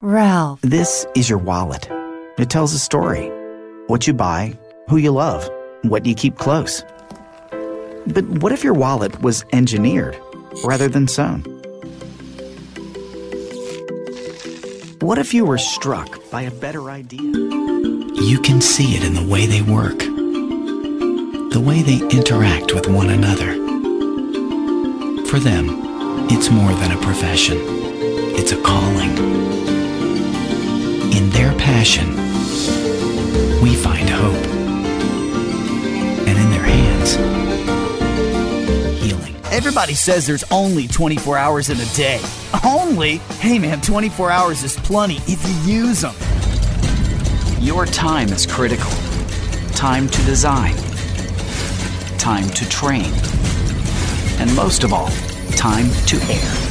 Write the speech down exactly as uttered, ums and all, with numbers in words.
Ralph. This is your wallet. It tells a story. What you buy, who you love, what you keep close. But what if your wallet was engineered rather than sewn? What if you were struck by a better idea? You can see it in the way they work, the way they interact with one another. For them, it's more than a profession. It's a calling. In their passion, we find hope. And in their hands, healing. Everybody says there's only twenty-four hours in a day. Only? Hey man, twenty-four hours is plenty if you use them. Your time is critical. Time to design. Time to train. And most of all, time to air.